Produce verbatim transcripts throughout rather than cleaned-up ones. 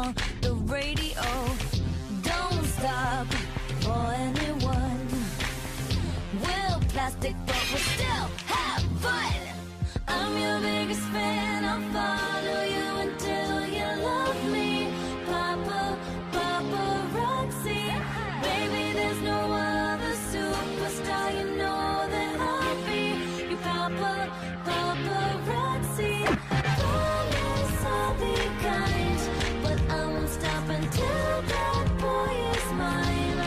on the radio. Don't stop for anyone. We're plastic, but we still have fun. I'm your biggest fan. I'll follow you until you love me. Papa, Papa Roxy. Baby, there's no other superstar. You know that I'll be your Papa, Papa Roxy. Promise I'll be kind, but I won't stop until that boy is mine.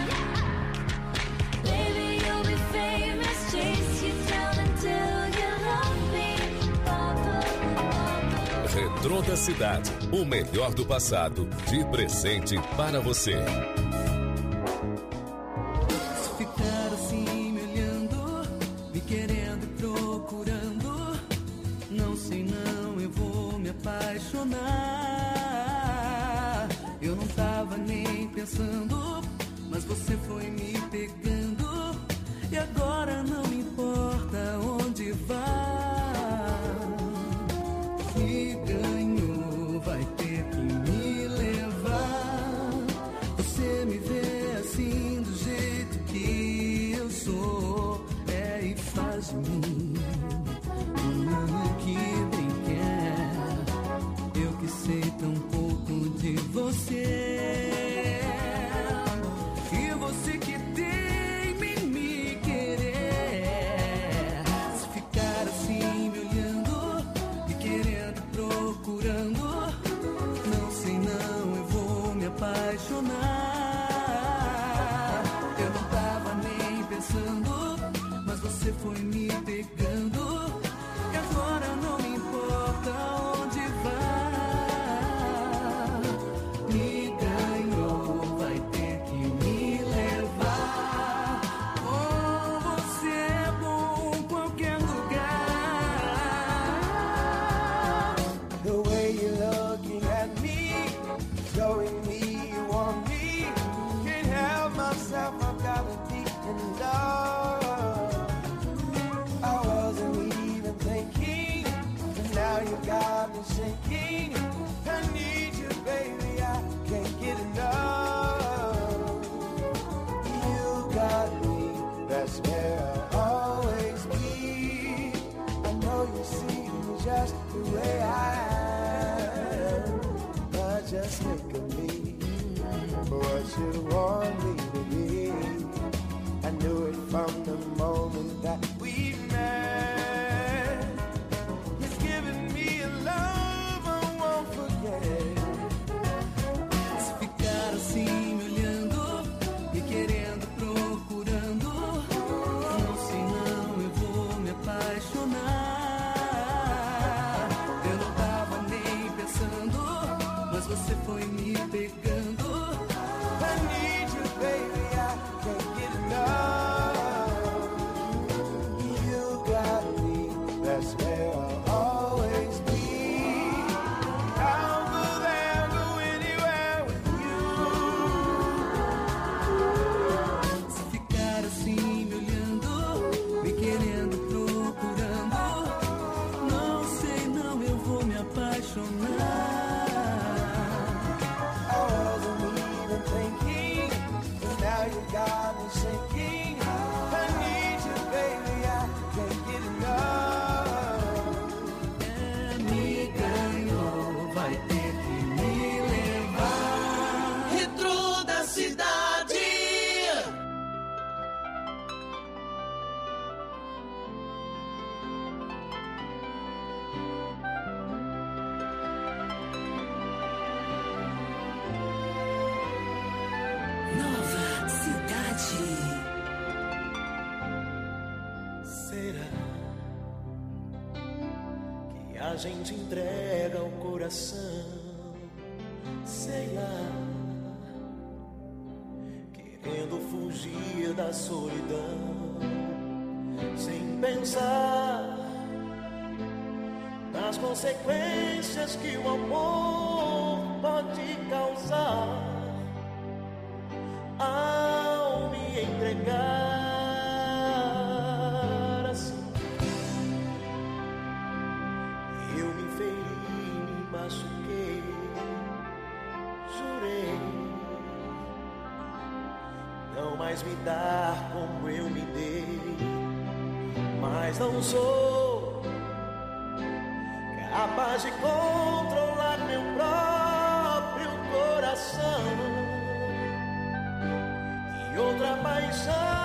Baby, you'll be famous. Chase you down until you love me. Papa, Papa. Retrô da Cidade, o melhor do passado, de presente para você. Se ficar assim me olhando, me querendo e procurando, não sei não, eu vou me apaixonar. Eu não tava nem pensando, mas você foi me pegando, e agora não importa onde vai. Se ganhou, vai ter que me levar. Você me vê assim do jeito que eu sou, é, e faz de mim o que bem quer. Eu que sei tão pouco de você, e você que tem em me querer. Se ficar assim me olhando, me querendo, procurando, não sei não, eu vou me apaixonar. Eu não tava nem pensando, mas você foi me pegando, e agora não me importa onde vai. Me ganhou, vai ter que me levar. Com você é bom em qualquer lugar. The way you're looking at me, showing me you want me. Can't help myself, I've gotta be in love. I wasn't even thinking, but now you got me sinking. I need you, baby, I can't get enough. You got me, that's where I'll always be. I know you see me just the way I am, but just think of me, what you want me to be. I knew it from the moment that we met. He's giving me a love I won't forget. Se ficar assim me olhando, me querendo, procurando, não sei não, eu vou me apaixonar. Eu não tava nem pensando, mas você foi me pegando. I need you, baby, I can't get enough. You got me, that's where I'll always be. I'll go there, go anywhere with you. Se ficar assim me olhando, me querendo, procurando, não sei não, eu vou me apaixonar. I wasn't even thinking, but now you got me sinking. I need you, baby, I can't get enough. É, me ganhou, vai ter que me levar. Retrô da Cidade. Nova Cidade. Será que a gente entrega o coração, sei lá, querendo fugir da solidão, sem pensar nas consequências que o amor pode causar ao me entregar assim. Eu me feri, me machuquei, mais me dar como eu me dei, mas não sou capaz de controlar meu próprio coração e outra paixão.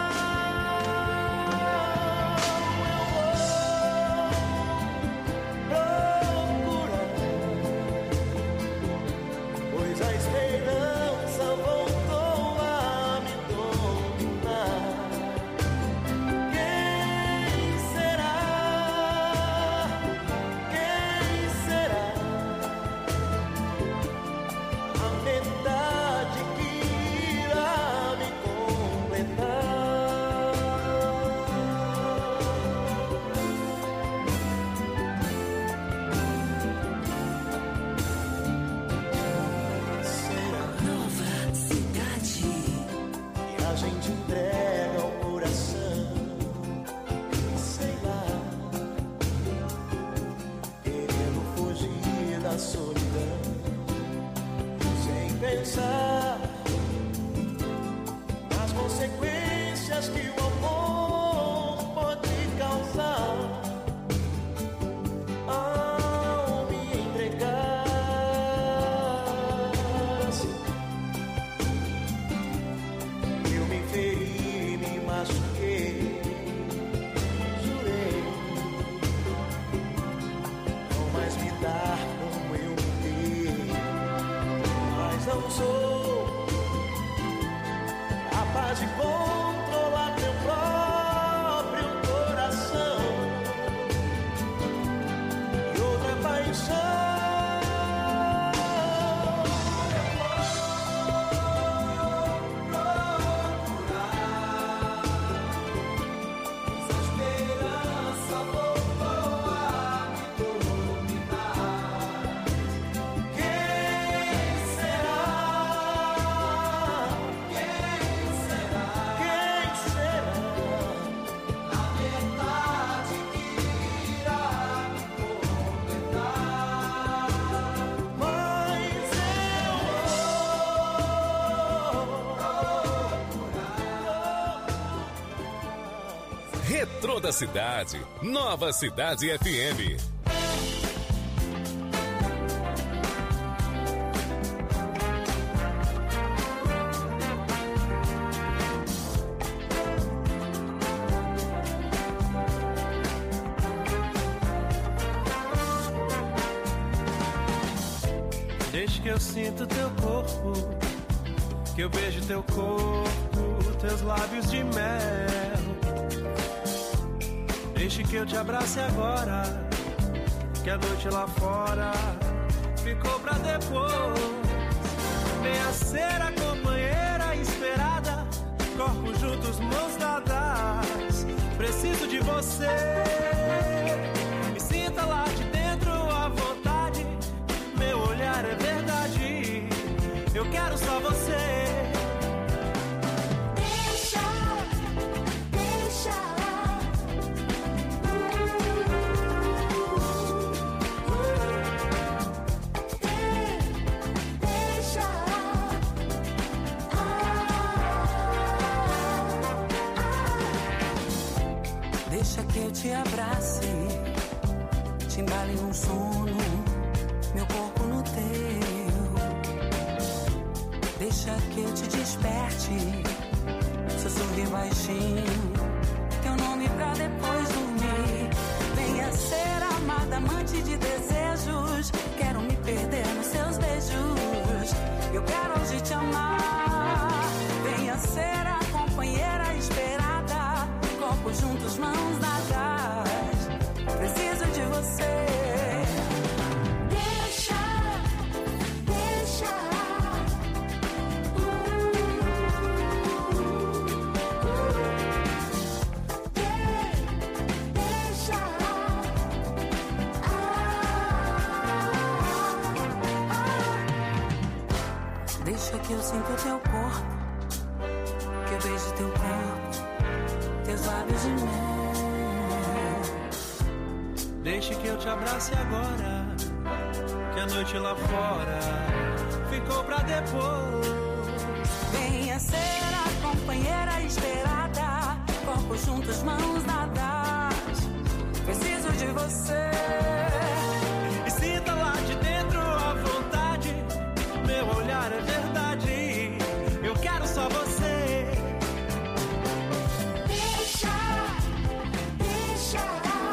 As consequências que o amor pode causar ao me entregar. Eu me feri, me machuquei, jurei não mais me dar como eu me dei, mas não sou capaz de controlar meu próprio coração e outra paixão. Retrô da Cidade, Nova Cidade F M. Desde que eu sinto teu corpo, que eu beijo teu corpo, teus lábios de mel. Deixe que eu te abrace agora, que a noite lá fora ficou pra depois. Venha ser a companheira esperada, corpos juntos, mãos dadas. Preciso de você, me sinta lá de dentro à vontade. Meu olhar é verdade, eu quero só você. Deixa que eu te abrace, te embale num sono, meu corpo no teu. Deixa que eu te desperte, sussurre baixinho teu nome pra depois dormir. Venha ser amada, amante de desejos, quero me perder nos seus beijos. Eu quero hoje te amar. Venha ser a companheira esperada, corpos juntos, mãos dadas. Preciso de você. Deixa, deixa. Uh, uh, uh. De, deixa. Ah, ah. Deixa que eu sinta teu corpo, que eu beijo teu corpo, teus lábios de mel. Deixe que eu te abrace agora, que a noite lá fora ficou pra depois. Venha ser a companheira esperada, corpos juntos, mãos dadas. Preciso de você. E sinta lá de dentro a vontade. Meu olhar é verdade. Eu quero só você. Deixa, deixa.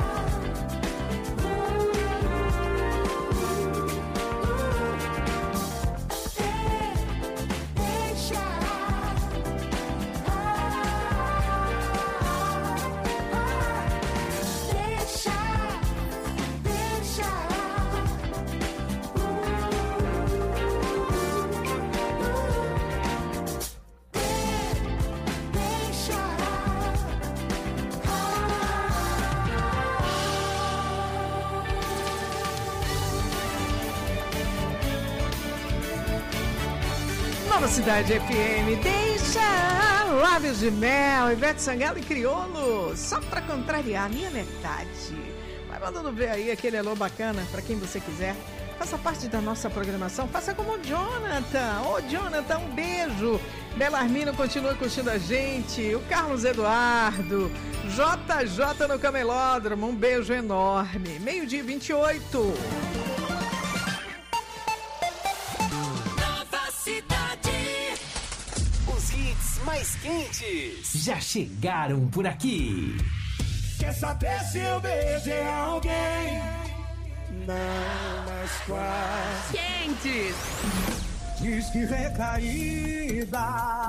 Nova Cidade F M, deixa Lábios de Mel, Ivete Sangalo e Criolo, só pra contrariar a minha metade. Vai mandando ver aí aquele alô bacana pra quem você quiser. Faça parte da nossa programação, faça como o Jonathan. Ô, Jonathan, um beijo. Belarmino continua curtindo a gente. O Carlos Eduardo. J J no Camelódromo, um beijo enorme. Meio-dia e vinte e oito. Mais quentes já chegaram por aqui. Quer saber se eu beijei alguém? Não, mas quase. Quentes. Diz que recaída,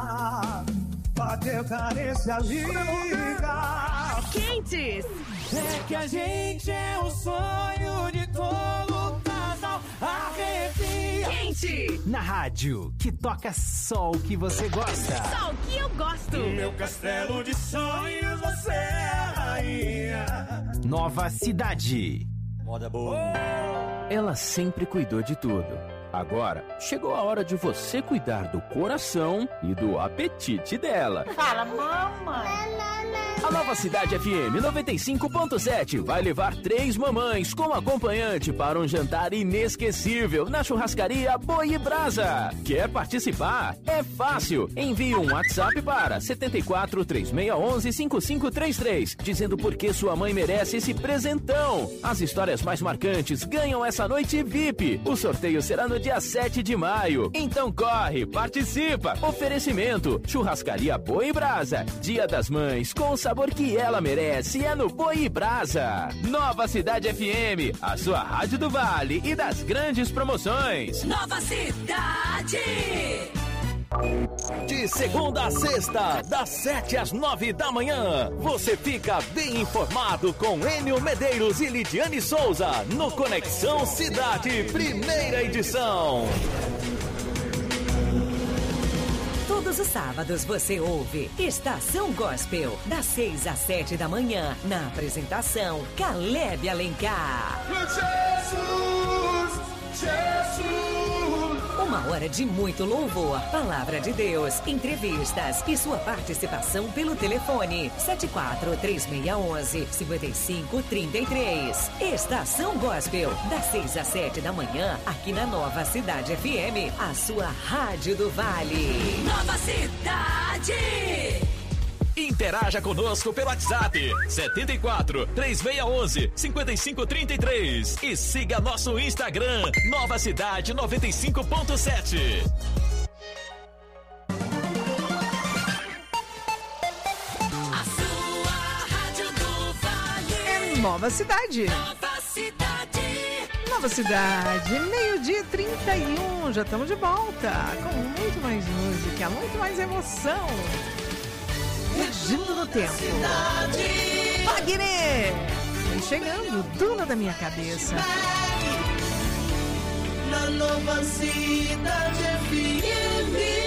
bateu carência, liga. Quentes. É que a gente é o sonho de todo casal. Arrepia. Quente. Na rádio que toca só o que você gosta. Só o que eu gosto. No meu castelo de sonhos você é a rainha. Nova Cidade. Moda boa. Ela sempre cuidou de tudo. Agora, chegou a hora de você cuidar do coração e do apetite dela. Fala, mamãe. A Nova Cidade F M noventa e cinco ponto sete vai levar três mamães como acompanhante para um jantar inesquecível na churrascaria Boi e Brasa. Quer participar? É fácil. Envie um WhatsApp para sete quatro três seis um um cinco cinco três três, dizendo por que sua mãe merece esse presentão. As histórias mais marcantes ganham essa noite V I P. O sorteio será no dia sete de maio. Então corre, participa. Oferecimento: Churrascaria Boi e Brasa. Dia das Mães com o sabor que ela merece é no Boi e Brasa. Nova Cidade F M, a sua rádio do Vale e das grandes promoções. Nova Cidade. De segunda a sexta, das sete às nove da manhã, você fica bem informado com Enio Medeiros e Lidiane Souza no Conexão Cidade, primeira edição. Todos os sábados você ouve Estação Gospel, das seis às sete da manhã, na apresentação Caleb Alencar. Jesus, Jesus. Uma hora de muito louvor, palavra de Deus, entrevistas e sua participação pelo telefone sete quatro três seis um um cinco cinco três três. Estação Gospel, das seis às sete da manhã, aqui na Nova Cidade F M, a sua rádio do Vale. Nova Cidade. Interaja conosco pelo WhatsApp sete quatro três seis um um cinco cinco três três e siga nosso Instagram Nova Cidade noventa e cinco ponto sete. A sua rádio do Vale. É Nova Cidade. Nova Cidade. Nova Cidade, meio-dia e trinta e um. Já estamos de volta com muito mais música, muito mais emoção. Fugindo no tempo. Wagner! Vem chegando, dona da minha cabeça. Na Nova Cidade F M.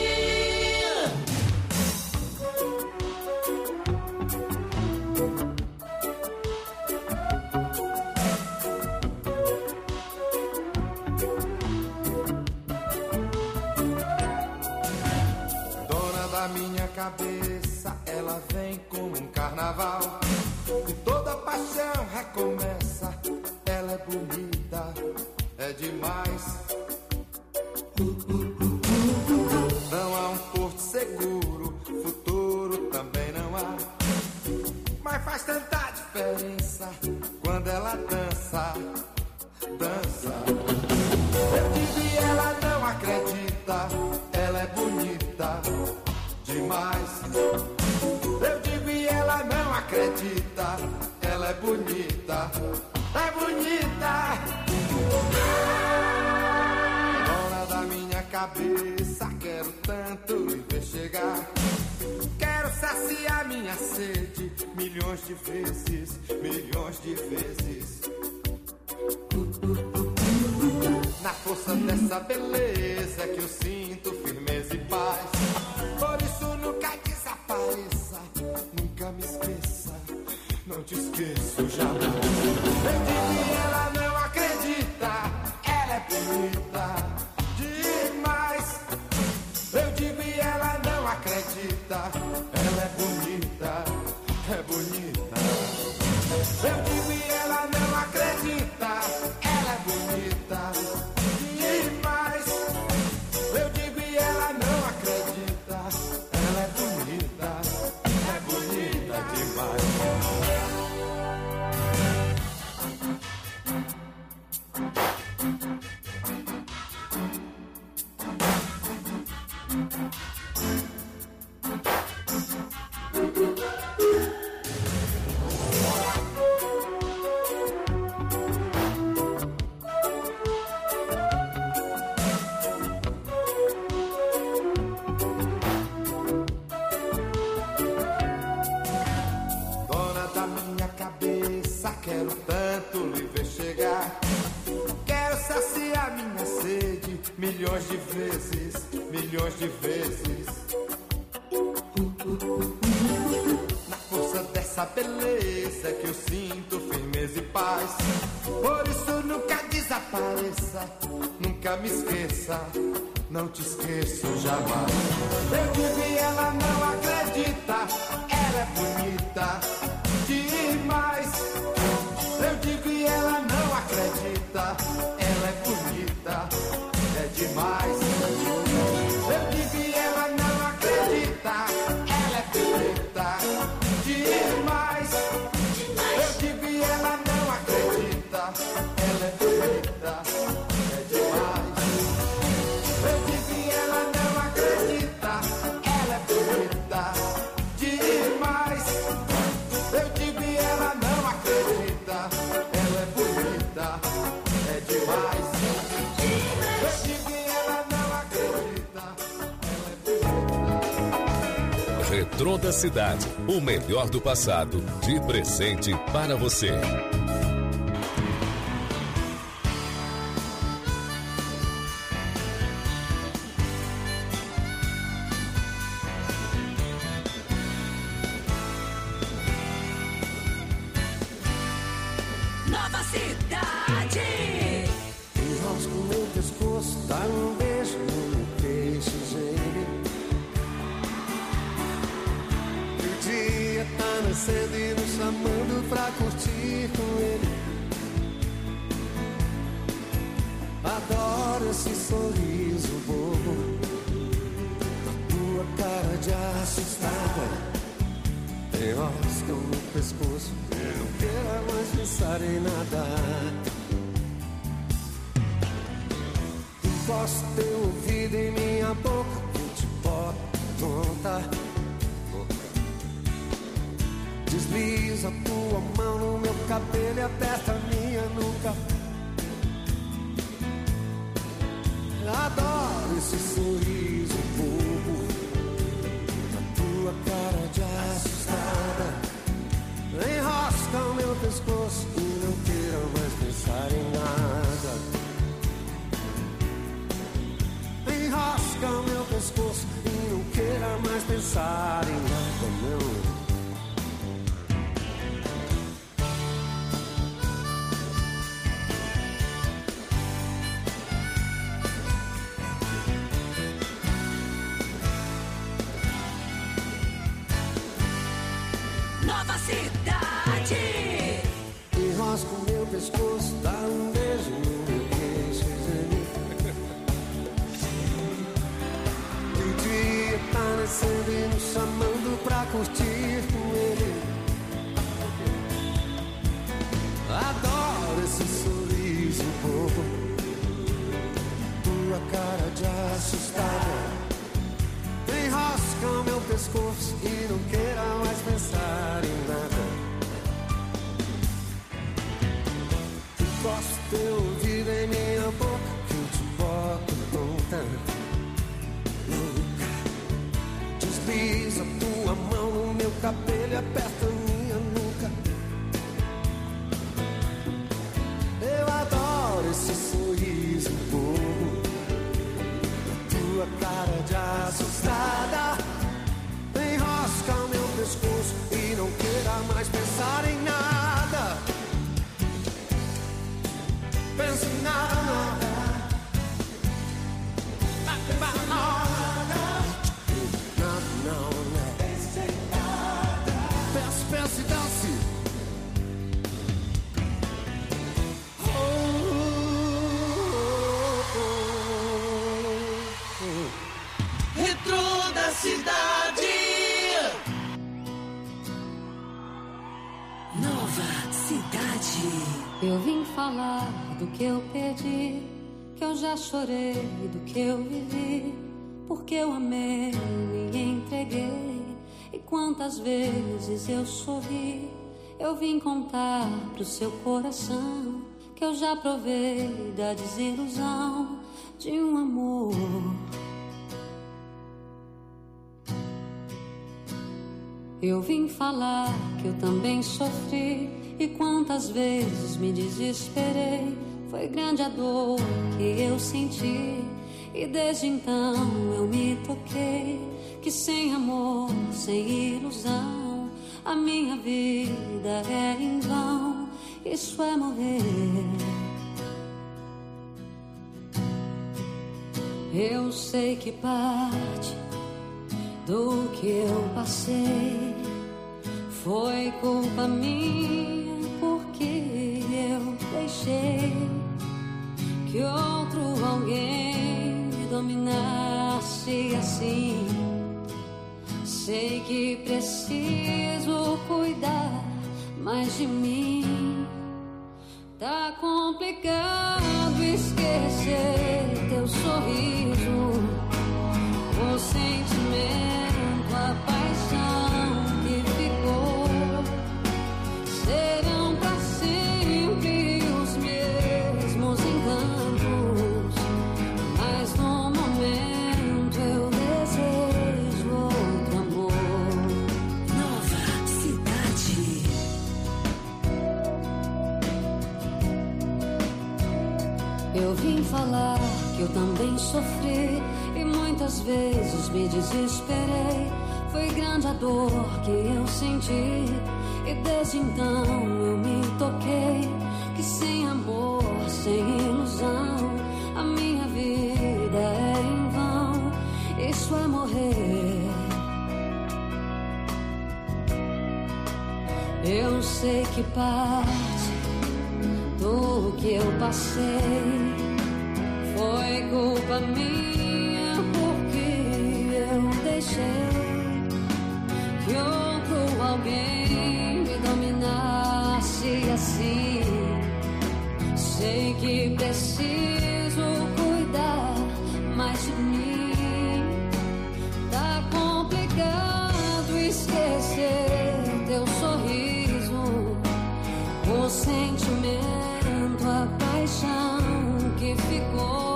Dona da minha cabeça, ela vem como um carnaval e toda paixão recomeça. Ela é bonita, é demais. Não há um diferença quando ela dança, dança. Eu digo e ela não acredita, ela é bonita demais. Eu digo e ela não acredita, ela é bonita, é bonita. Dona da minha cabeça, quero tanto lhe ver chegar. Quero saciar minha sede milhões de vezes, milhões de vezes. Na força dessa beleza que eu sinto firmeza e paz. Por isso nunca desapareça, nunca me esqueça, não te esqueço jamais. Eu digo e ela não acredita, ela é bonita demais. Eu digo e ela não acredita, ela é bonita, é bonita. Eu digo e ela não acredita, ela é bonita demais. Eu digo e ela não acredita, ela é bonita, é bonita demais. Dona da minha cabeça, quero tanto lhe ver chegar. Quero saciar minha sede milhões de vezes, milhões de vezes. Na força dessa beleza que eu sinto firmeza e paz. Por isso nunca desapareça, nunca me esqueça, não te esqueço jamais. Eu digo e ela não acredita, ela é bonita demais. Eu digo e ela não acredita, ela é bonita, é demais. Eu digo e ela não acredita, ela é bonita demais. Eu digo e ela não acredita, ela é bonita, é demais. Eu digo e ela não acredita, ela é bonita demais. Eu digo e ela não acredita, ela é bonita, é demais. Eu digo e ela não acredita, ela é bonita. Retrô da Cidade, o melhor do passado, de presente para você. Nova Cidade. Enrosco meu pescoço, dá um beijo no meu queixo, geme. E o dia tá nascendo e nos chamando pra curtir com ele. Adoro esse sorriso bobo, a tua cara de assustada. Enrosca o meu pescoço, eu não quero mais pensar em nada. Encosta teu ouvido em minha boca, eu te boto tonta. Desliza a tua mão no meu cabelo e aperta a minha nuca. Adoro esse sorriso bobo, a tua cara de assustada. Enrosca o meu pescoço e não quero mais pensar em nada. Enrosca o meu pescoço e não quero mais pensar em nada, não. Nova Cidade. Enrosca o meu pescoço, dá um beijo no meu queixo, geme. O dia tá nascendo e nos chamando pra curtir com ele. cidade. Nova cidade. Eu vim falar do que eu perdi, que eu já chorei, do que eu vivi, porque eu amei, me entreguei. E quantas vezes eu sorri. Eu vim contar pro seu coração que eu já provei da desilusão de um amor. Eu vim falar que eu também sofri e quantas vezes me desesperei. Foi grande a dor que eu senti e desde então eu me toquei que sem amor, sem ilusão, a minha vida é em vão. Isso é morrer. Eu sei que parte do que eu passei foi culpa minha, porque eu deixei que outro alguém me dominasse assim. Sei que preciso cuidar mais de mim. Tá complicado esquecer teu sorriso, o sentimento, a paixão que ficou. Serão pra sempre os mesmos encantos, mas no momento eu desejo outro amor. Nova cidade. Eu vim falar que eu também sofri e muitas vezes me desesperei. Foi grande a dor que eu senti e desde então eu me toquei que sem amor, sem ilusão, a minha vida é em vão. Isso é morrer. Eu sei que parte do que eu passei foi culpa minha, porque eu deixei que outro alguém me dominasse assim. Sei que preciso cuidar mais de mim. Tá complicado esquecer teu sorriso, o sentimento, a paixão que ficou.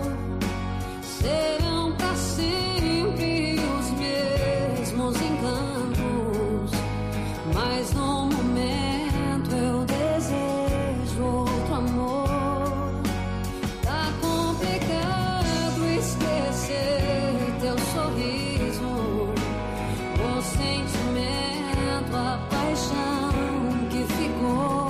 Serão pra sempre os mesmos encantos, mas no momento eu desejo outro amor. Tá complicado esquecer teu sorriso, o sentimento, a paixão que ficou.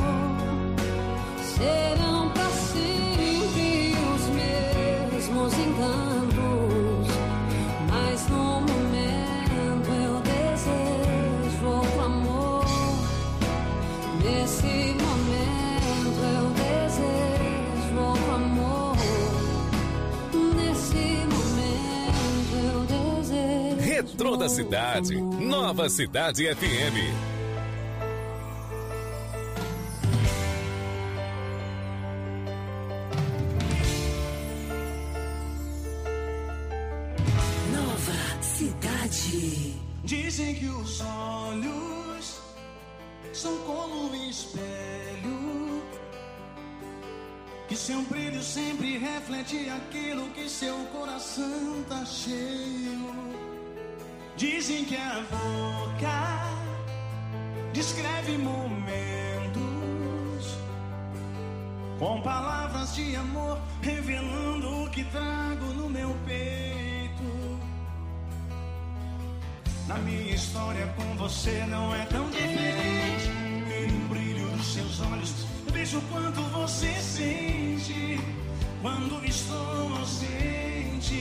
Serão pra sempre os mesmos encantos, mas no momento eu desejo outro amor. Nesse momento eu desejo outro amor. Nesse momento eu desejo. Retrô da Cidade, Nova Cidade F M. Dizem que os olhos são como um espelho, que seu brilho sempre reflete aquilo que seu coração tá cheio. Dizem que a boca descreve momentos com palavras de amor, revelando o que trago no meu peito. Na minha história com você não é tão diferente. E no brilho dos seus olhos vejo quanto você sente quando estou ausente.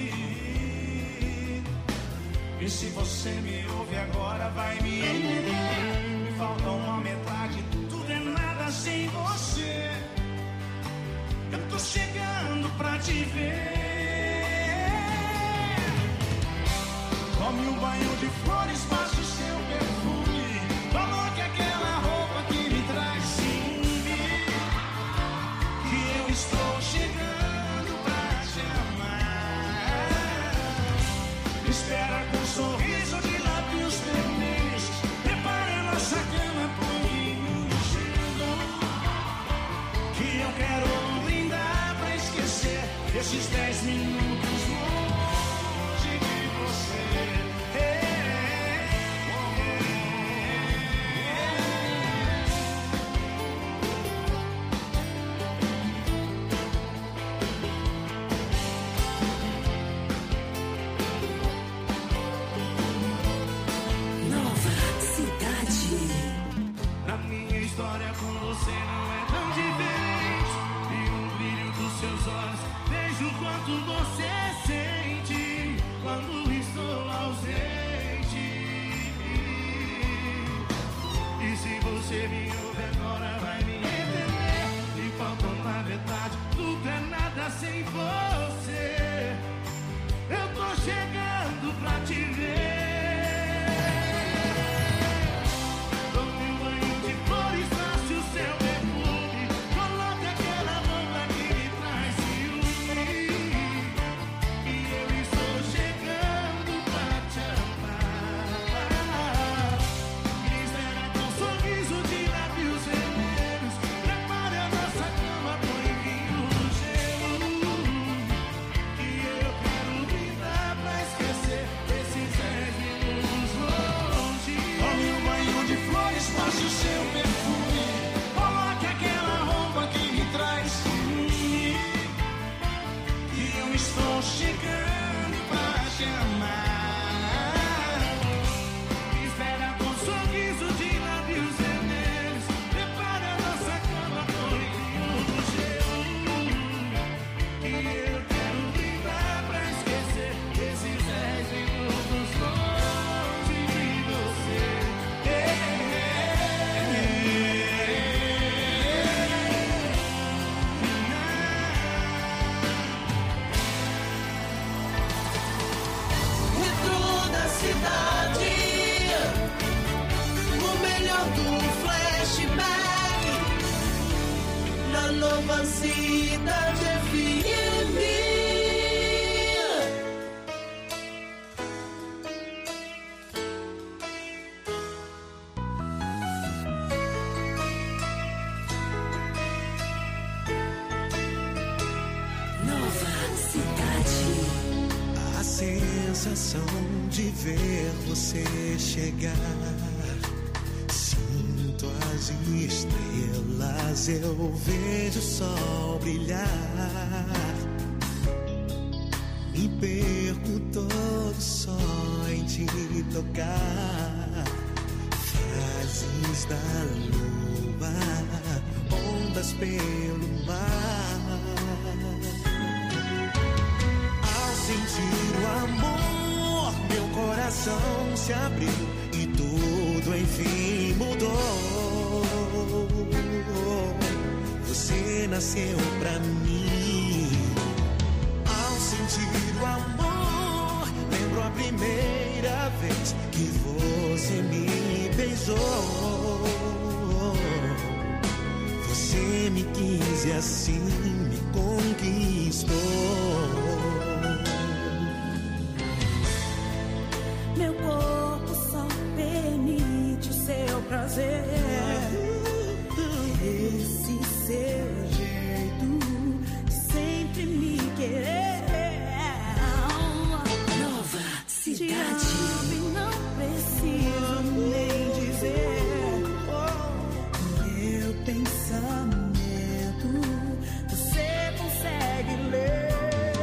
E se você me ouve agora vai me entender. Me falta uma metade, tudo é nada sem você. Eu tô chegando pra te ver. Tome um banho de flores, passe o seu perfume. Coloque aquela roupa que me traz ciúme. Que eu estou chegando pra te amar. Espera com um sorriso de lábios vermelhos. Prepare a nossa cama, põe no gelo. Que eu quero brindar pra esquecer esses dez minutos longe de você. Nova Cidade. Na minha história com você não é tão diferente. E no brilho dos seus olhos vejo o quanto você sente quando estou ausente. E se você me ouve agora vai me entender. E faltou na verdade, tudo é nada sem você. Eu tô chegando pra te ver. Tome um banho de flores, passe o seu perfume. Coloque aquela roupa que me traz ciúme. E eu estou chegando pra te amar. Me espera com um sorriso de lábios vermelhos. Prepare a nossa cama, põe vinho no gelo. Que eu quero brindar pra esquecer esses dez minutos longe. Tome um banho de flores, passe o seu perfume. Coloque aquela roupa que me traz ciúme. Que eu estou chegando pra te amar. Me espera com um sorriso de lábios vermelhos. Prepare a nossa cama, põe vinho no gelo. Que eu quero brindar pra esquecer esses dez minutos longe de você. Retro da cidade, o melhor do flashback na Nova Cidade F M. Nova Cidade. A sensação de ver você chegar. Sinto as estrelas, eu vejo o sol brilhar. Me perco todo só em te tocar. Frases da lua, ondas pelo mar. Ao sentir o amor, meu coração se abriu e tudo enfim mudou. Você nasceu pra mim. Ao sentir o amor, lembro a primeira vez que você me beijou. Você me quis e assim me conquistou. Meu corpo só permite o seu prazer. Esse seu jeito de sempre me querer. Nova Cidade. Te amo e não preciso nem dizer. Meu pensamento você consegue ler.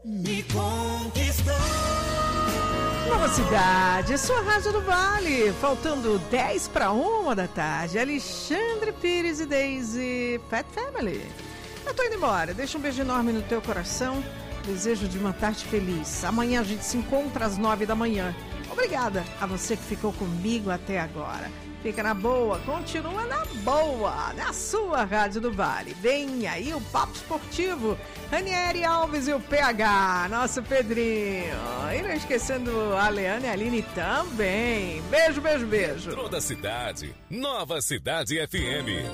me conquistou. Nova Cidade, sua Rádio do Vale. Faltando dez para uma da tarde. Alexandre Pires e Daisy, Fat Family. Eu tô indo embora. Deixa um beijo enorme no teu coração. Desejo de uma tarde feliz. Amanhã a gente se encontra às nove da manhã. Obrigada a você que ficou comigo até agora. Fica na boa, continua na boa, na sua Rádio do Vale. Vem aí o Papo Esportivo, Ranieri Alves e o P H, nosso Pedrinho. E não esquecendo a Leana e a Aline também. Beijo, beijo, beijo. Toda cidade, Nova Cidade F M.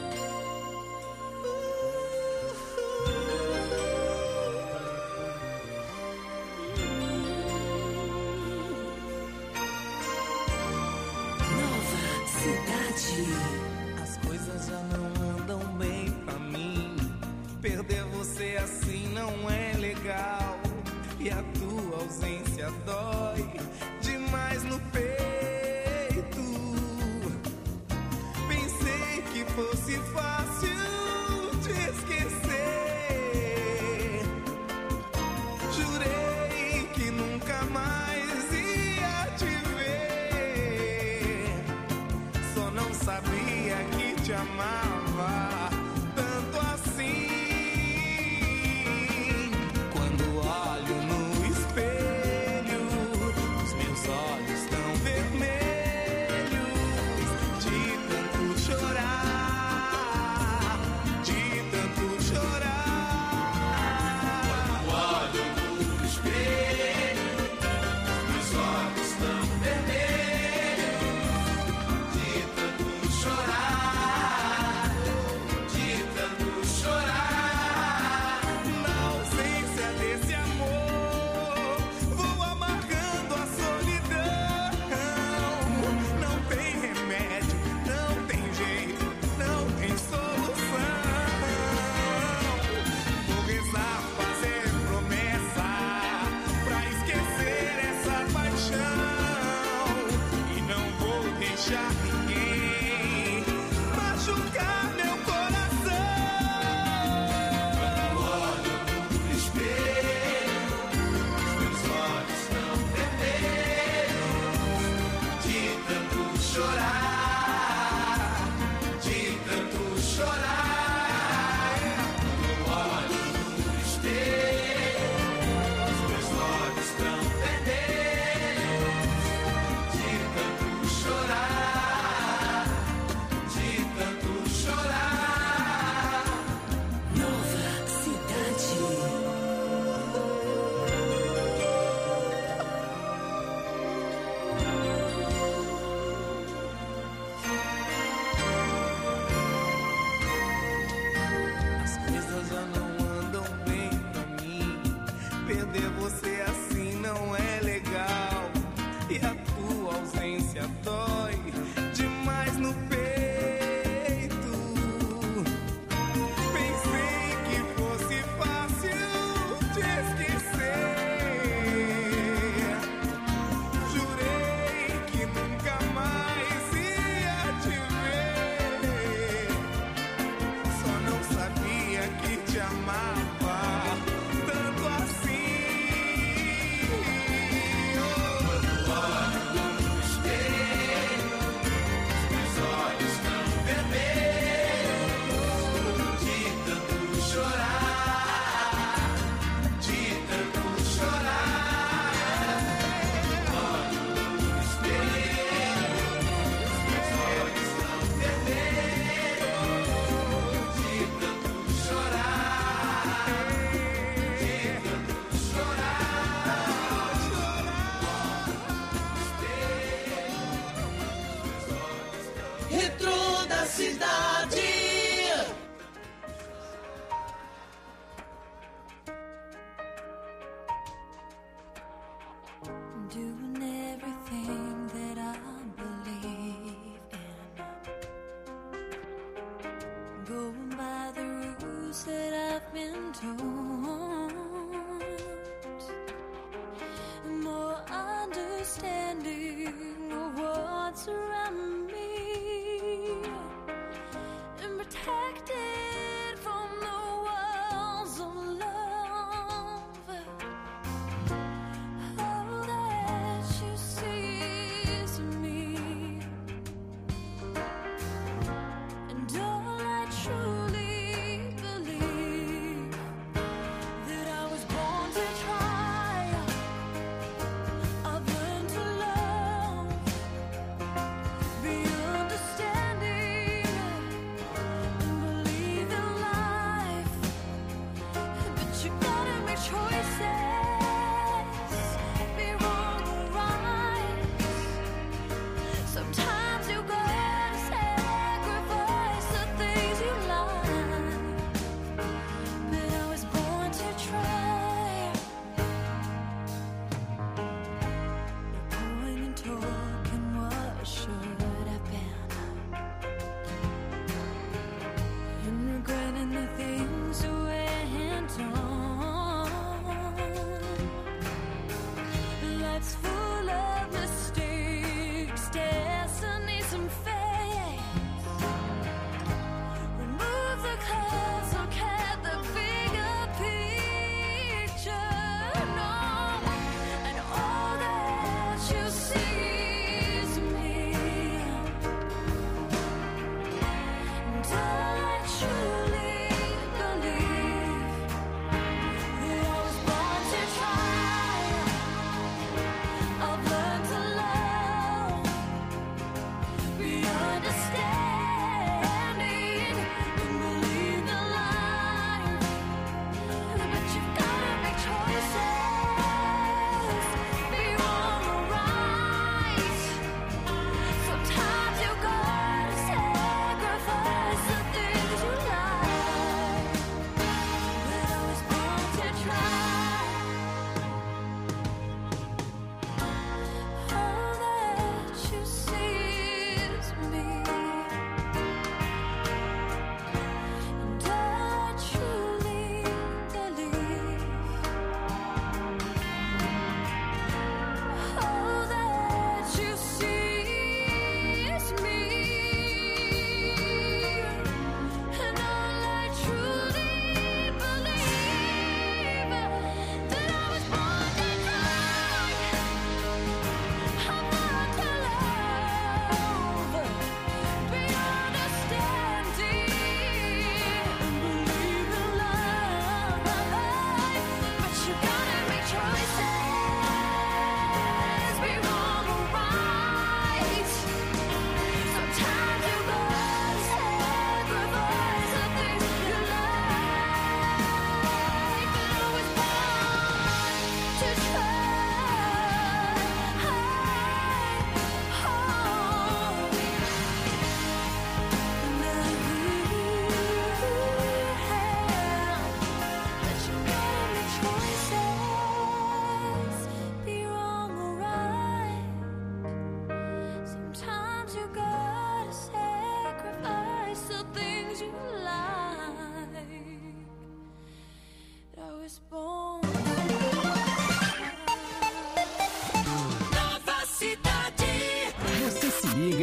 As coisas já não andam bem pra mim. Perder você assim não é legal. E a tua ausência dói demais no peito. Pensei que fosse fácil te esquecer. Jurei que nunca mais ia te ver. Só não sabia que te amava tanto assim. Quando olho no espelho, os meus olhos tão vermelhos de tanto chorar, de tanto chorar. Quando olho no espelho, meus olhos tão vermelhos de tanto chorar, de tanto chorar. Na ausência desse amor, vou amargando a solidão. Não tem remédio, não tem jeito, não tem solução. Vou rezar, fazer promessa pra esquecer essa paixão. E não vou deixar ninguém machucar meu coração. Quando olho no espelho, meus olhos tão vermelhos de tanto chorar, de tanto chorar. Quando olho no espelho, meus olhos tão vermelhos de tanto chorar, de tanto chorar. Nova Cidade. As coisas já não andam bem pra mim. Perder você assim não é legal. E a tua ausência dói demais no peito. Pensei que fosse fácil te esquecer. Jurei que nunca mais ia te ver. Só não sabia que te amava tanto assim. Quando olho no espelho, meus olhos tão vermelhos de tanto chorar, de tanto chorar. Olho no espelho, meus olhos tão vermelhos de tanto chorar, de tanto chorar, chorar. Retrô da cidade. Doing everything that I believe in, going by the rules that I've been taught, more understanding of what's around me, and protected from the walls of love.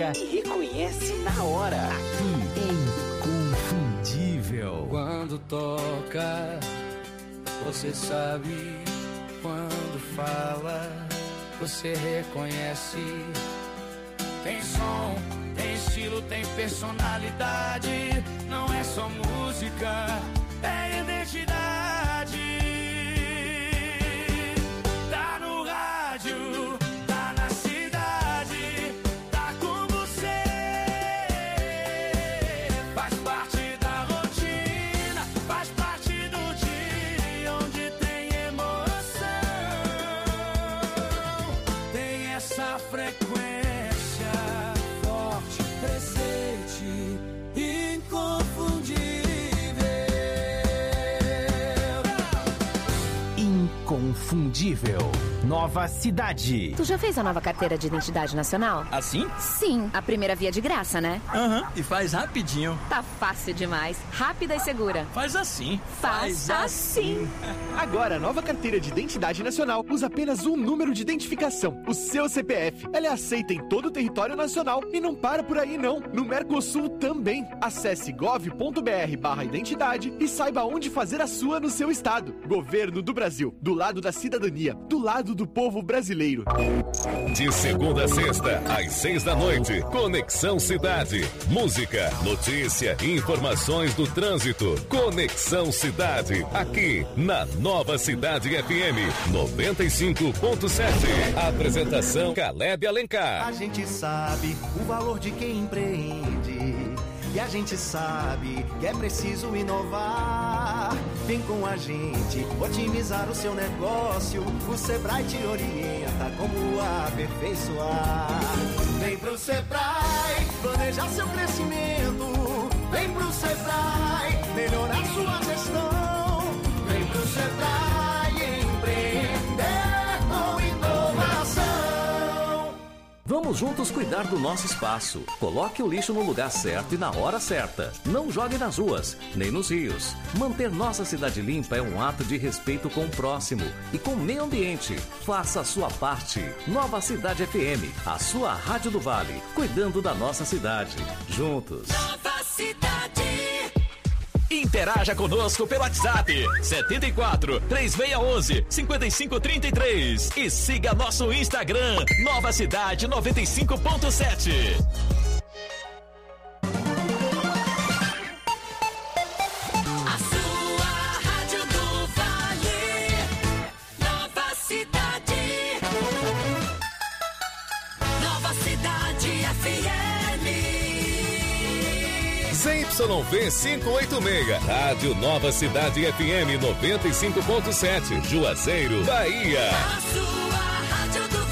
pega e reconhece na hora. Aqui é Inconfundível. Quando toca, você sabe. Quando fala, você reconhece. Tem som, tem estilo, tem personalidade. Não é só música, é identidade. Tá no rádio, tá na cidade, tá com você. Faz parte da rotina, faz parte do dia onde tem emoção. Tem essa frequência forte, presente, inconfundível. Inconfundível. Nova Cidade. Tu já fez a nova carteira de identidade nacional? Assim? Sim, a primeira via de graça, né? Aham, uhum. E faz rapidinho. Tá fácil demais, rápida e segura. Faz assim. Faz, faz assim. Agora, a nova carteira de identidade nacional usa apenas um número de identificação, o seu C P F. Ela é aceita em todo o território nacional e não para por aí não. No Mercosul também. Acesse gov.br barra identidade e saiba onde fazer a sua no seu estado. Governo do Brasil, do lado da cidadania, do lado do povo brasileiro. De segunda a sexta, às seis da noite, Conexão Cidade. Música, notícia e informações do trânsito. Conexão Cidade, aqui na Nova Cidade F M noventa e cinco ponto sete. Apresentação Caleb Alencar. A gente sabe o valor de quem empreende. E a gente sabe que é preciso inovar. Vem com a gente otimizar o seu negócio. O Sebrae te orienta como aperfeiçoar. Vem pro Sebrae planejar seu crescimento. Vem pro Sebrae melhorar sua gestão. Vem pro Sebrae empreender com inovação. Vamos juntos cuidar do nosso espaço. Coloque o lixo no lugar certo e na hora certa. Não jogue nas ruas, nem nos rios. Manter nossa cidade limpa é um ato de respeito com o próximo e com o meio ambiente. Faça a sua parte. Nova Cidade F M, a sua rádio do Vale, cuidando da nossa cidade. Juntos. Nova Cidade. Interaja conosco pelo WhatsApp setenta e quatro, três seis um um, cinco cinco três três e siga nosso Instagram Nova Cidade noventa e cinco ponto sete. A sua rádio do Vale, Nova Cidade, Nova Cidade F M. Z Y V quinhentos e oitenta e seis, Rádio Nova Cidade F M noventa e cinco ponto sete, Juazeiro, Bahia. A sua rádio do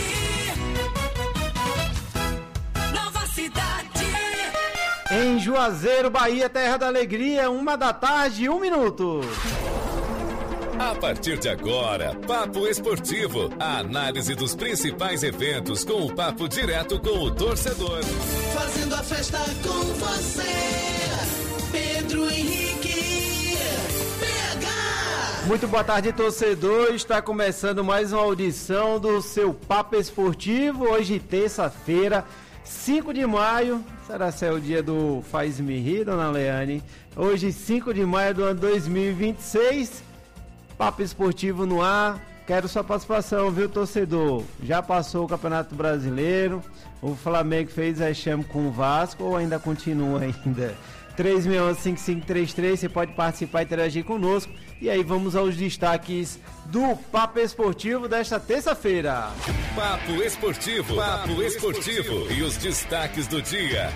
Vale, Nova Cidade. Em Juazeiro, Bahia, terra da alegria, uma da tarde, um minuto. A partir de agora, Papo Esportivo, a análise dos principais eventos com o papo direto com o torcedor. Fazendo a festa com você, Pedro Henrique, P H. Muito boa tarde, torcedor. Está começando mais uma audição do seu Papo Esportivo. Hoje, terça-feira, cinco de maio. Será que é o dia do Faz-me Rir, dona Leane? Hoje, cinco de maio do ano dois mil e vinte e seis. Papo Esportivo no ar. Quero sua participação, viu, torcedor? Já passou o Campeonato Brasileiro. O Flamengo fez vexame com o Vasco ou ainda continua ainda? três seis um, cinco cinco três três, você pode participar e interagir conosco. E aí vamos aos destaques do Papo Esportivo desta terça-feira. Papo Esportivo, Papo Esportivo e os destaques do dia.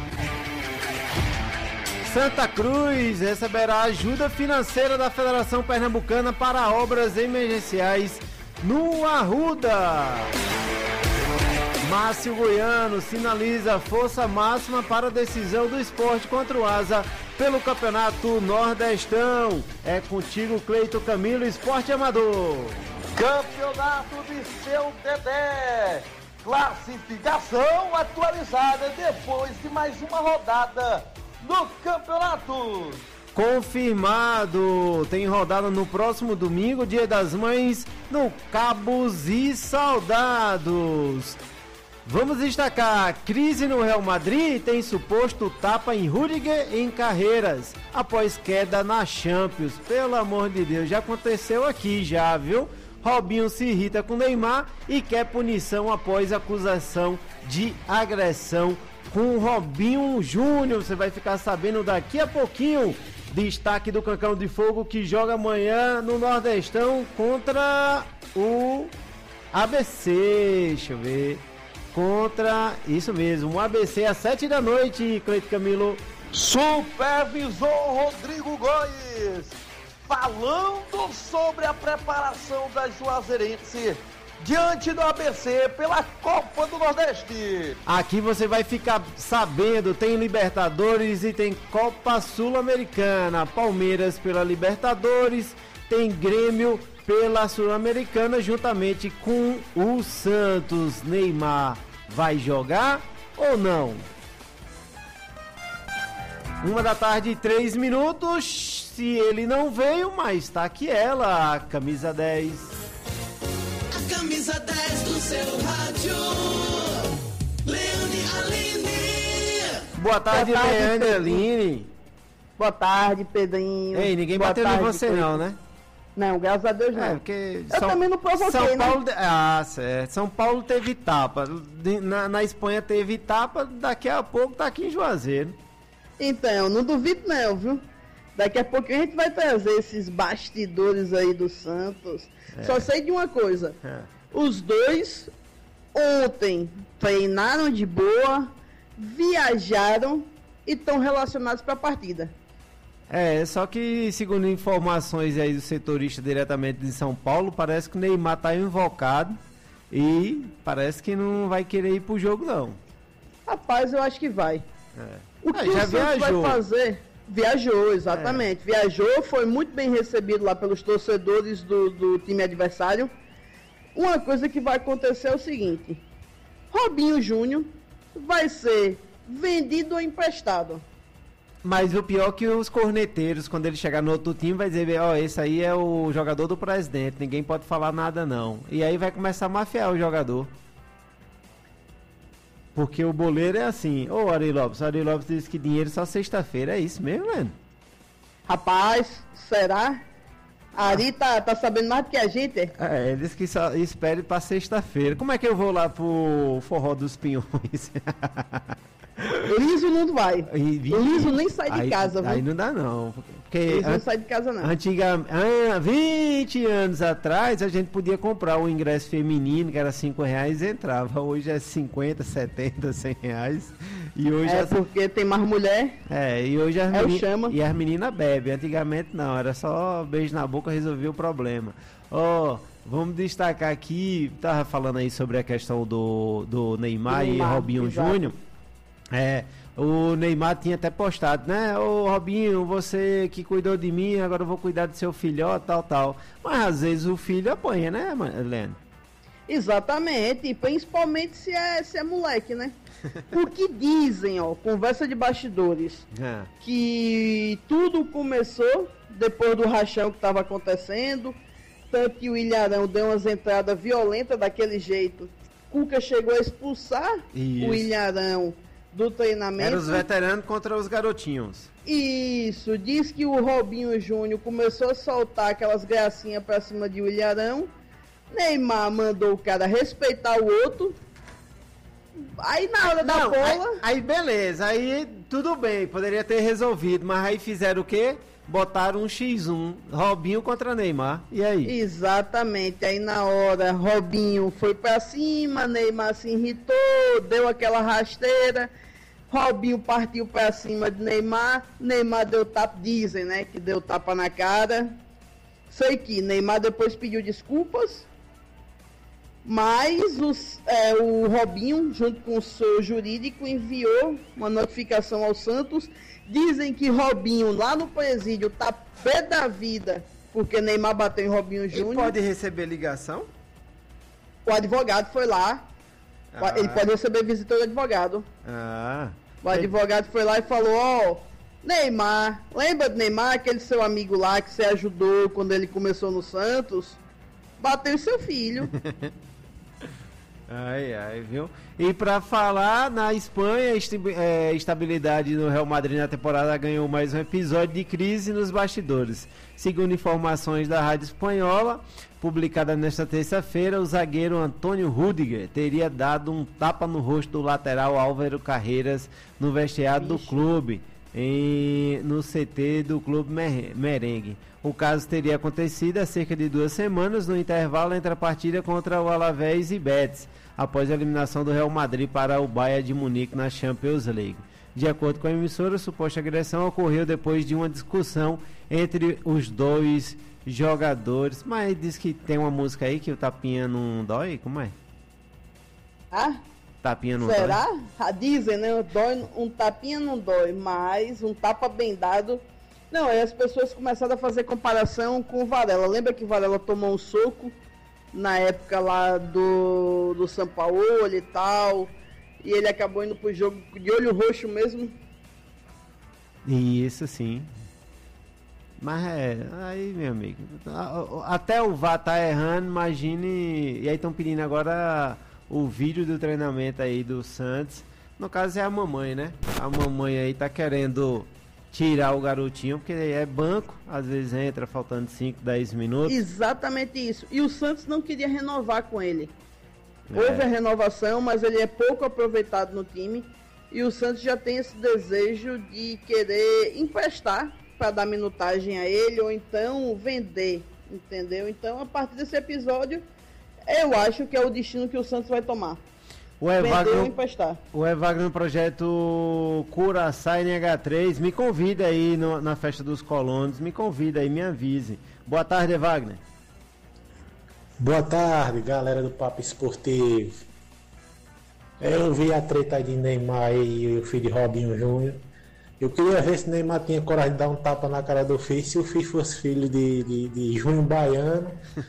Santa Cruz receberá ajuda financeira da Federação Pernambucana para obras emergenciais no Arruda. Márcio Goiano sinaliza força máxima para a decisão do Sport contra o Asa pelo Campeonato Nordestão. É contigo, Cleito Camilo, Esporte Amador. Campeonato de seu Dedé. Classificação atualizada depois de mais uma rodada no campeonato. Confirmado, tem rodada no próximo domingo, Dia das Mães, no Cabos e Soldados. Vamos destacar, crise no Real Madrid tem suposto tapa em Rüdiger em Carreiras, após queda na Champions. Pelo amor de Deus, já aconteceu aqui já, viu? Robinho se irrita com Neymar e quer punição após acusação de agressão com Robinho Júnior. Você vai ficar sabendo daqui a pouquinho. Destaque do Cancão de Fogo que joga amanhã no Nordestão contra o A B C. Deixa eu ver. Contra, isso mesmo, o A B C às sete da noite, Cleito Camilo. Supervisor Rodrigo Góes, falando sobre a preparação da Juazeirense diante do A B C pela Copa do Nordeste. Aqui você vai ficar sabendo, tem Libertadores e tem Copa Sul-Americana. Palmeiras pela Libertadores, tem Grêmio pela Sul-Americana, juntamente com o Santos. Neymar vai jogar ou não? Uma da tarde, três minutos. Se ele não veio, mas tá aqui ela, a camisa dez. A camisa dez do seu rádio. Leandro Aline. Boa tarde, Boa tarde, Leandro Pedro. Aline. Boa tarde, Pedrinho. Ei, ninguém Boa bateu em tarde, você Pedro. não, né? Não, graças a Deus não. É, porque Eu também não provoquei, São Paulo, né? de- Ah, certo. São Paulo teve tapa. De- Na, na Espanha teve tapa. Daqui a pouco tá aqui em Juazeiro. Então, não duvido não, viu? Daqui a pouco a gente vai trazer esses bastidores aí do Santos. É. Só sei de uma coisa. É. Os dois ontem treinaram de boa, viajaram e estão relacionados para a partida. É, só que segundo informações aí do setorista diretamente de São Paulo, parece que o Neymar tá invocado e parece que não vai querer ir pro jogo não. Rapaz, eu acho que vai. É. O que Ah, o já Santos viajou. vai fazer? Viajou, exatamente. É. Viajou, foi muito bem recebido lá pelos torcedores do, do time adversário. Uma coisa que vai acontecer é o seguinte: Robinho Júnior vai ser vendido ou emprestado. Mas o pior é que os corneteiros, quando ele chegar no outro time, vai dizer, ó, esse aí é o jogador do presidente, ninguém pode falar nada não. E aí vai começar a mafiar o jogador. Porque o boleiro é assim, ô Ari Lopes, o Ari Lopes disse que dinheiro só sexta-feira, é isso mesmo, mano? Rapaz, será? Ari tá, tá sabendo mais do que a gente? é? É, ele disse que só espere pra sexta-feira. Como é que eu vou lá pro Forró dos Pinhões? Liso não vai. E, vi- O Liso nem sai de aí, casa, viu? Aí não dá não. Porque Liso não an- sai de casa, não. Antiga, ah, vinte anos atrás a gente podia comprar um ingresso feminino que era cinco reais e entrava. Hoje é cinquenta, setenta, cem reais. E hoje É as- porque tem mais mulher. é, e hoje as É o meni- chama. e as meninas bebem. Antigamente não, era só beijo na boca resolvia o problema. Ó, vamos destacar aqui, tava falando aí sobre a questão do, do Neymar, Do Neymar, e Robinho exato. Júnior. É, o Neymar tinha até postado, né? Ô Robinho, você que cuidou de mim, agora eu vou cuidar do seu filhote, tal, tal. Mas às vezes o filho apanha, né, Helena? Exatamente, e principalmente se é, se é moleque, né? O que dizem, ó, conversa de bastidores, É. que tudo começou depois do rachão que estava acontecendo, tanto que o Ilharão deu umas entradas violentas daquele jeito. Cuca chegou a expulsar Isso. o Ilharão do treinamento. Era os veteranos contra os garotinhos. Isso, diz que o Robinho Júnior começou a soltar aquelas gracinhas pra cima de Ilharão. Neymar mandou o cara respeitar o outro. Aí na hora da Não, bola. aí, aí beleza, aí tudo bem, poderia ter resolvido, mas aí fizeram o quê? Botaram um xis um, Robinho contra Neymar, e aí? Exatamente, aí na hora Robinho foi pra cima, Neymar se irritou, deu aquela rasteira. Robinho partiu pra cima de Neymar, Neymar deu tapa, dizem, né, que deu tapa na cara. Sei que Neymar depois pediu desculpas, mas os, é, o Robinho, junto com o seu jurídico, enviou uma notificação ao Santos. Dizem que Robinho, lá no presídio, tá pé da vida, porque Neymar bateu em Robinho Ele Júnior. pode receber ligação? O advogado foi lá, Ah. ele pode receber visita do advogado. Ah, O advogado foi lá e falou, ó, Neymar, lembra de Neymar, aquele seu amigo lá que você ajudou quando ele começou no Santos? Bateu em seu filho. Ai, ai, viu? E pra falar, na Espanha, a esti- é, estabilidade no Real Madrid na temporada ganhou mais um episódio de crise nos bastidores. Segundo informações da Rádio Espanhola, publicada nesta terça-feira, o zagueiro Antônio Rüdiger teria dado um tapa no rosto do lateral Álvaro Carreiras no vestiário do clube, em, no C T do Clube Mer- Merengue. O caso teria acontecido há cerca de duas semanas, no intervalo entre a partida contra o Alavés e Betis, após a eliminação do Real Madrid para o Bayern de Munique na Champions League. De acordo com a emissora, a suposta agressão ocorreu depois de uma discussão entre os dois jogadores. Mas diz que tem uma música aí que o tapinha não dói? Como é? Ah? Tapinha não Será? dói? Ah, dizem, né? Dói, um tapinha não dói, mas um tapa bem dado. Não, aí as pessoas começaram a fazer comparação com o Varela. Lembra que o Varela tomou um soco na época lá do, do São Paulo e tal, e ele acabou indo pro jogo de olho roxo mesmo? Isso sim. Mas é, aí meu amigo, até o V A R tá errando, imagine. E aí estão pedindo agora o vídeo do treinamento aí do Santos. No caso é a mamãe, né? A mamãe aí tá querendo tirar o garotinho, porque é banco, às vezes entra faltando cinco, dez minutos. Exatamente isso. E o Santos não queria renovar com ele. É. Houve a renovação, mas ele é pouco aproveitado no time. E o Santos já tem esse desejo de querer emprestar para dar minutagem a ele, ou então vender, entendeu? Então, a partir desse episódio, eu acho que é o destino que o Santos vai tomar. O Evagro, Vender ou emprestar. o Evagro no projeto Curaçá N H três, me convida aí no, na festa dos colonos, me convida aí, me avise. Boa tarde, Evagner. Boa tarde, galera do Papo Esportivo. Eu vi a treta aí de Neymar e o filho de Robinho Júnior. Eu queria ver se Neymar tinha coragem de dar um tapa na cara do filho, se o filho fosse filho de, de, de Júnior Baiano,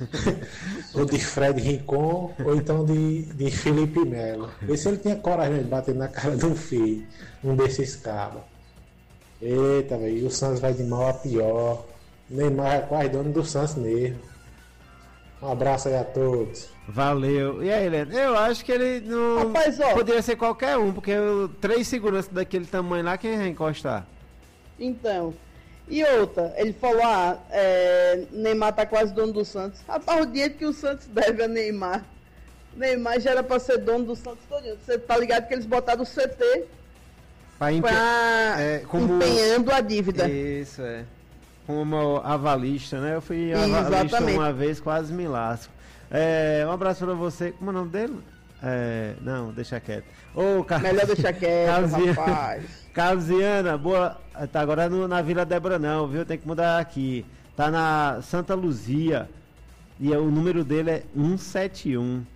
ou de Fred Rincon, ou então de, de Felipe Melo. Vê se ele tinha coragem de bater na cara do filho, um desses cabos. Eita, velho, e o Santos vai de mal a pior. Neymar é quase dono do Santos mesmo. Um abraço aí a todos. Valeu. E aí, Helena? Eu acho que ele não. Rapaz, ó. Poderia ser qualquer um, porque o, três seguranças daquele tamanho lá, quem vai encostar? Então. E outra, ele falou, ah, é, Neymar tá quase dono do Santos. Rapaz, o dinheiro que o Santos deve a Neymar. Neymar já era pra ser dono do Santos todinho. Você tá ligado que eles botaram o C T pra, empe... pra é, como... empenhando a dívida. Isso, é. Como avalista, né? Eu fui avalista Exatamente. Uma vez, quase me lasco. É, um abraço pra você. Como é o nome dele? É, não, deixa quieto. Ô, Car... Melhor deixar quieto, Carlosiana. rapaz. Carlosiana, boa. Tá agora no, na Vila Débora não, viu? Tem que mudar aqui. Tá na Santa Luzia. E o número dele é cento e setenta e um.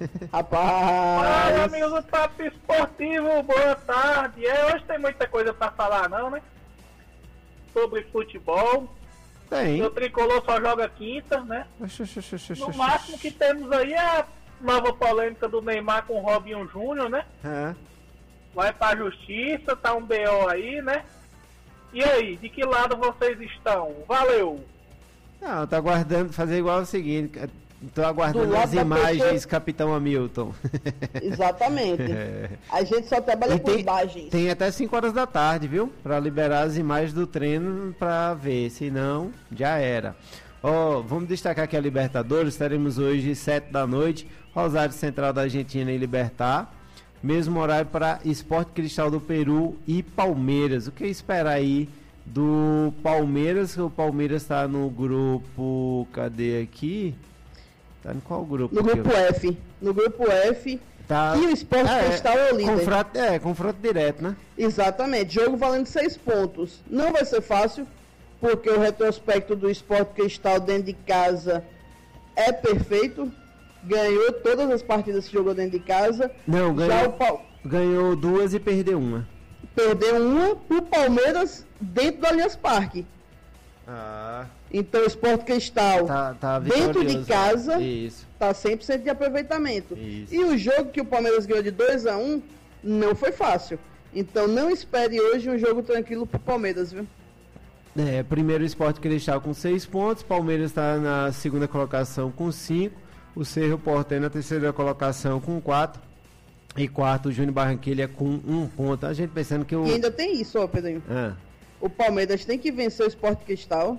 Rapaz! Olá, amigos do Papo Esportivo, boa tarde. É, hoje tem muita coisa pra falar, não, né? Sobre futebol. Tem. O Tricolor só joga quinta, né? Oxi, oxi, oxi, oxi, No oxi. máximo que temos aí é a nova polêmica do Neymar com o Robinho Júnior, né? É. Vai pra justiça, tá um B O aí, né? E aí, de que lado vocês estão? Valeu! Não, tô aguardando, fazer igual o seguinte, tô Do aguardando lado as da imagens, pessoa- Capitão Hamilton. Exatamente. É. A gente só trabalha E com tem, imagens. tem até cinco horas da tarde, viu? Pra liberar as imagens do treino pra ver, senão já era. Ó, vamos destacar aqui a Libertadores, teremos hoje sete da noite, Rosário Central da Argentina e Libertar. Mesmo horário para Sport Cristal do Peru e Palmeiras. O que esperar aí do Palmeiras? O Palmeiras está no grupo. Cadê aqui? Tá em qual grupo? No aqui? grupo F. No grupo F. Tá. E o Sport É, Cristal é o líder. Confronto, é, confronto direto, né? Exatamente. Jogo valendo seis pontos. Não vai ser fácil, porque o retrospecto do Sport Cristal dentro de casa é perfeito. Ganhou todas as partidas que jogou dentro de casa. Não, Já ganhou, o Pal- ganhou duas e perdeu uma. perdeu uma pro Palmeiras dentro do Allianz Parque. Ah. Então o Sport Cristal Tá, tá dentro de vitorioso. casa Isso. tá cem por cento de aproveitamento. Isso. E o jogo que o Palmeiras ganhou de dois a um não foi fácil. Então não espere hoje um jogo tranquilo pro Palmeiras, viu? É, primeiro o Sport Cristal com seis pontos, Palmeiras está na segunda colocação com cinco, O Cerro Porteño na terceira colocação com quatro. E quarto, o Júnior Barranquilla com um ponto. A gente pensando que o... E ainda tem isso, ó, Pedrinho. Ah. O Palmeiras tem que vencer o Sport Cristal.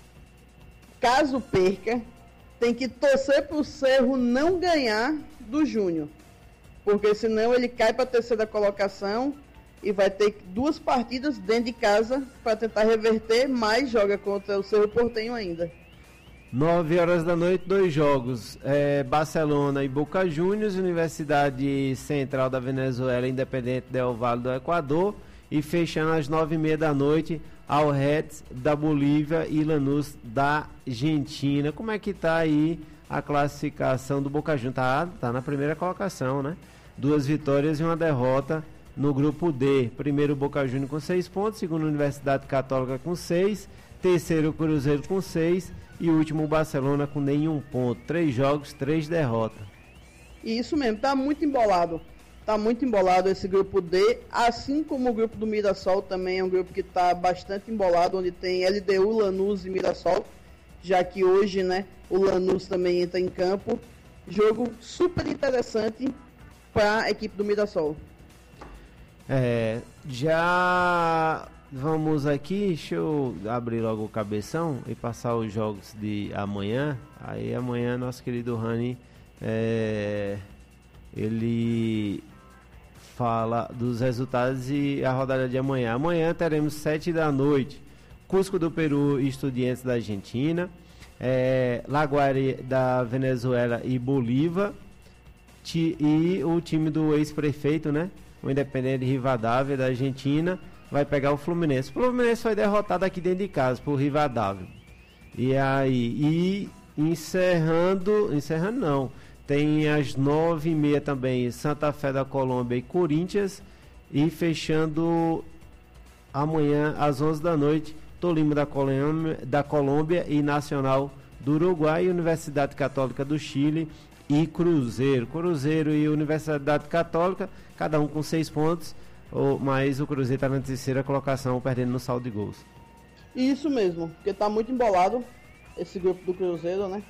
Caso perca, tem que torcer pro Cerro não ganhar do Júnior. Porque senão ele cai para a terceira colocação e vai ter duas partidas dentro de casa para tentar reverter, mas joga contra o Cerro Porteño ainda. nove horas da noite, dois jogos. É, Barcelona e Boca Juniors, Universidade Central da Venezuela, Independente del Valle do Equador. E fechando às nove e meia da noite, Al Reds da Bolívia e Lanús da Argentina. Como é que tá aí a classificação do Boca Juniors? Tá, tá na primeira colocação, né? Duas vitórias e uma derrota no grupo D. Primeiro Boca Juniors com seis pontos, segundo Universidade Católica com seis, terceiro Cruzeiro com seis e o último Barcelona com nenhum ponto. Três jogos, três derrotas. Isso mesmo, tá muito embolado. Tá muito embolado esse grupo D, assim como o grupo do Mirassol também é um grupo que tá bastante embolado, onde tem L D U, Lanús e Mirassol, já que hoje, né, o Lanús também entra em campo. Jogo super interessante para a equipe do Mirassol. É, já vamos aqui, deixa eu abrir logo o cabeção e passar os jogos de amanhã. Aí amanhã nosso querido Rani, é, ele fala dos resultados e a rodada de amanhã. Amanhã teremos sete da noite, Cusco do Peru e Estudiantes da Argentina, é, Laguari da Venezuela e Bolívar, ti, e o time do ex-prefeito, né? O Independente Rivadavia da Argentina vai pegar o Fluminense. O Fluminense foi derrotado aqui dentro de casa por Rivadavia. E aí, e encerrando, encerrando não, tem às nove e meia também Santa Fé da Colômbia e Corinthians. E fechando amanhã às onze da noite, Tolima da Colômbia, da Colômbia e Nacional do Uruguai, Universidade Católica do Chile e Cruzeiro. Cruzeiro e Universidade Católica, cada um com seis pontos, mas o Cruzeiro está na terceira colocação, perdendo no saldo de gols. Isso mesmo, porque tá muito embolado esse grupo do Cruzeiro, né?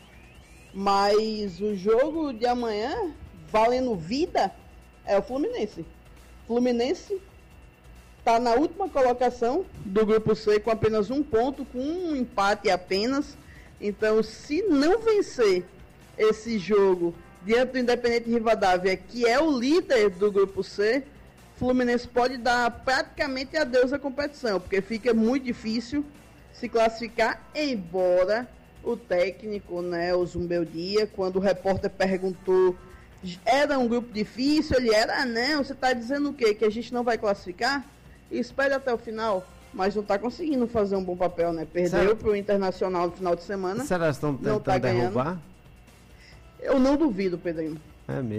Mas o jogo de amanhã, valendo vida, é o Fluminense. Fluminense tá na última colocação do grupo C com apenas um ponto, com um empate apenas. Então, se não vencer esse jogo diante do Independente Rivadavia, que é o líder do grupo C, Fluminense pode dar praticamente adeus à competição, porque fica muito difícil se classificar, embora o técnico, né, o Zumbeldia, quando o repórter perguntou, era um grupo difícil, ele era, ah, não, você está dizendo o quê? Que a gente não vai classificar? Espere até o final, mas não está conseguindo fazer um bom papel, né? Perdeu para o Internacional no final de semana. Será que estão tentando tá derrubar? Eu não duvido, Pedrinho. É mesmo.